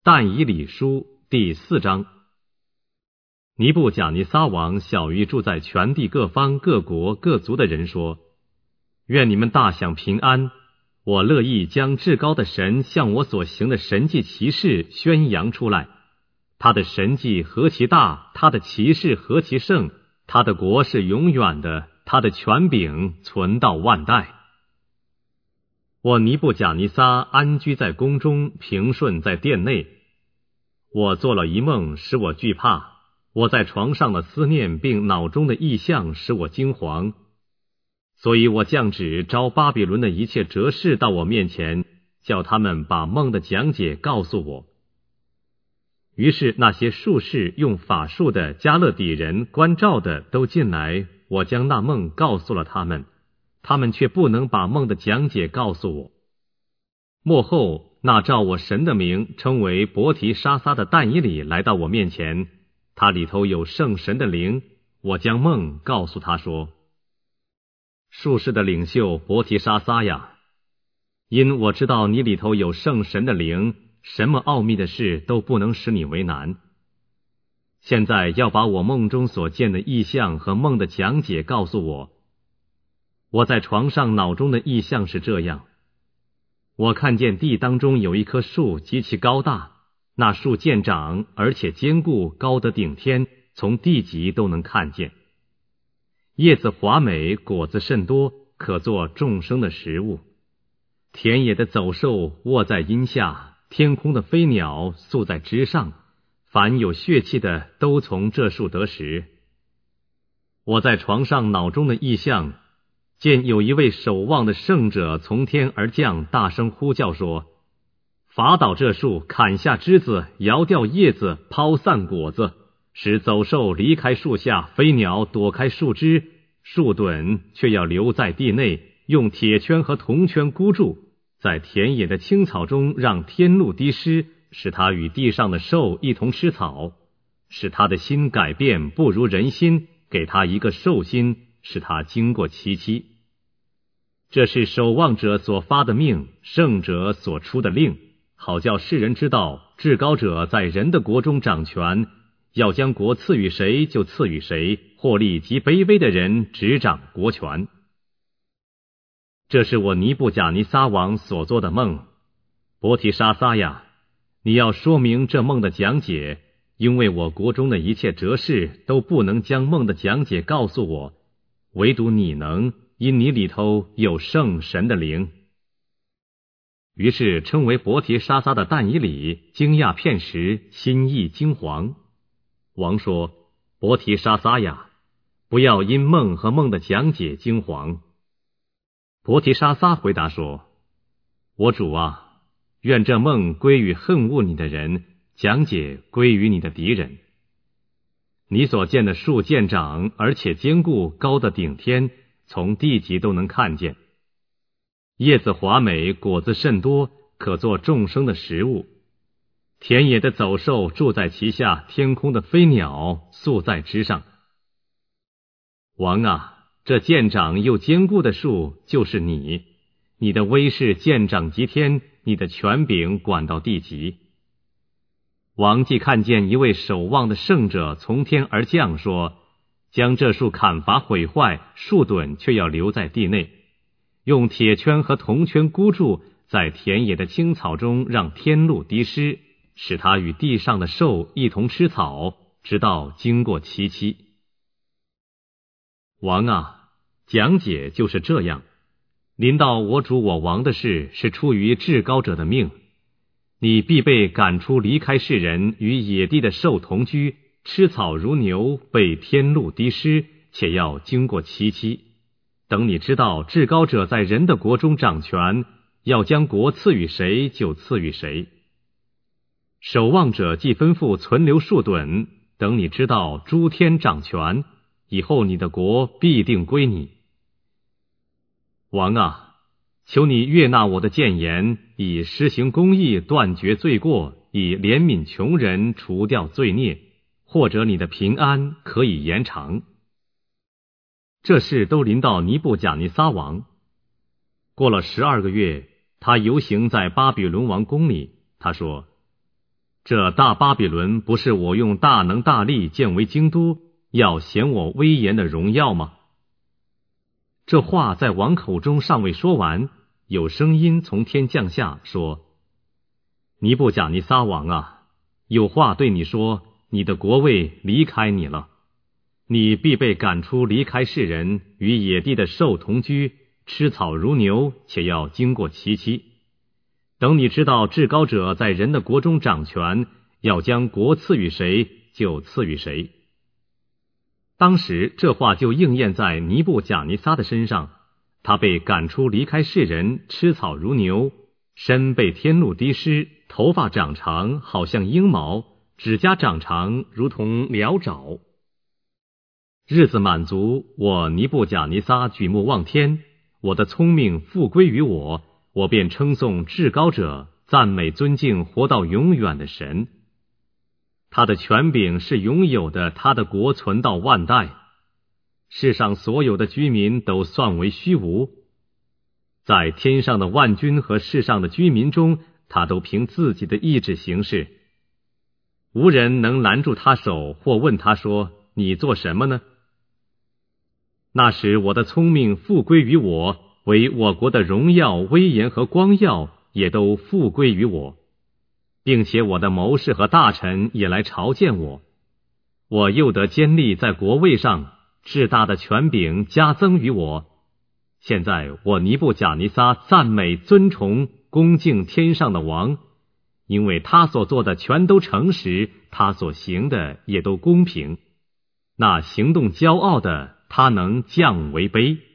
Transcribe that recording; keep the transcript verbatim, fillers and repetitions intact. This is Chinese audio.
但以理书第四章。尼布甲尼撒王晓谕住在全地各方各国各族的人说：愿你们大享平安，我乐意将至高的神向我所行的神迹奇事宣扬出来。他的神迹何其大，他的奇事何其盛，他的国是永远的，他的权柄存到万代。我尼布甲尼撒安居在宫中，平顺在殿内。我做了一梦，使我惧怕，我在床上的思念并脑中的意象使我惊惶。所以我降旨招巴比伦的一切哲士到我面前，叫他们把梦的讲解告诉我。于是那些术士用法术的、加勒底人、观照的都进来，我将那梦告诉了他们，他们却不能把梦的讲解告诉我。末后那照我神的名称为伯提沙撒的但以理来到我面前，他里头有圣神的灵，我将梦告诉他说：术士的领袖伯提沙撒呀，因我知道你里头有圣神的灵，什么奥秘的事都不能使你为难。现在要把我梦中所见的异象和梦的讲解告诉我。我在床上脑中的异象是这样：我看见地当中有一棵树极其高大，那树见长，而且坚固，高得顶天，从地极都能看见。叶子华美，果子甚多，可做众生的食物。田野的走兽卧在荫下，天空的飞鸟宿在枝上，凡有血气的都从这树得食。我在床上脑中的异象，见有一位守望的圣者从天而降，大声呼叫说：伐倒这树，砍下枝子，摇掉叶子，抛散果子，使走兽离开树下，飞鸟躲开树枝，树墩却要留在地内，用铁圈和铜圈箍住，在田野的青草中让天露滴湿，使他与地上的兽一同吃草，使他的心改变不如人心，给他一个兽心，使他经过其期。这是守望者所发的命，圣者所出的令，好叫世人知道至高者在人的国中掌权，要将国赐予谁就赐予谁，获利及卑微的人执掌国权。这是我尼布甲尼撒王所做的梦。伯提沙撒呀，你要说明这梦的讲解，因为我国中的一切哲士都不能将梦的讲解告诉我，唯独你能，因你里头有圣神的灵。于是称为伯提沙撒的但以理惊讶片时，心意惊惶。王说：伯提沙撒呀，不要因梦和梦的讲解惊惶。伯提沙撒回答说：我主啊，愿这梦归于恨恶你的人，讲解归于你的敌人。你所见的树见长，而且坚固，高的顶天，从地极都能看见。叶子华美，果子甚多，可做众生的食物。田野的走兽住在其下，天空的飞鸟宿在枝上。王啊，这见长又坚固的树就是你，你的威势见长及天，你的权柄管到地极。王既看见一位守望的圣者从天而降，说：将这树砍伐毁坏，树墩却要留在地内，用铁圈和铜圈箍住，在田野的青草中让天露滴湿，使它与地上的兽一同吃草，直到经过其期。王啊，讲解就是这样。临到我主我王的事，是出于至高者的命。你必被赶出，离开世人，与野地的兽同居，吃草如牛，被天露滴湿，且要经过其期。等你知道至高者在人的国中掌权，要将国赐予谁就赐予谁。守望者既吩咐存留树墩，等你知道诸天掌权，以后你的国必定归你。王啊，求你悦纳我的谏言，以施行公义，断绝罪过，以怜悯穷人，除掉罪孽，或者你的平安可以延长。这事都临到尼布甲尼撒王。过了十二个月，他游行在巴比伦王宫里，他说： 这大巴比伦不是我用大能大力建为京都，要显我威严的荣耀吗？”这话在王口中尚未说完，有声音从天降下说：“尼布甲尼撒王啊，有话对你说，你的国位离开你了，你必被赶出离开世人，与野地的兽同居，吃草如牛，且要经过其期。等你知道至高者在人的国中掌权，要将国赐予谁，就赐予谁。”当时这话就应验在尼布甲尼撒的身上，他被赶出离开世人，吃草如牛，身被天露滴湿，头发长长，好像鹰毛，指甲长长，如同獠爪。日子满足，我尼布甲尼撒举目望天，我的聪明复归于我，我便称颂至高者，赞美尊敬活到永远的神。他的权柄是永有的，他的国存到万代。世上所有的居民都算为虚无，在天上的万军和世上的居民中，他都凭自己的意志行事。无人能拦住他手，或问他说：“你做什么呢？”那时我的聪明复归于我，为我国的荣耀、威严和光耀也都复归于我，并且我的谋士和大臣也来朝见我。我又得坚立在国位上，至大的权柄加增于我。现在我尼布甲尼撒赞美、尊崇、恭敬天上的王，因为他所做的全都诚实，他所行的也都公平。那行动骄傲的，他能降为卑。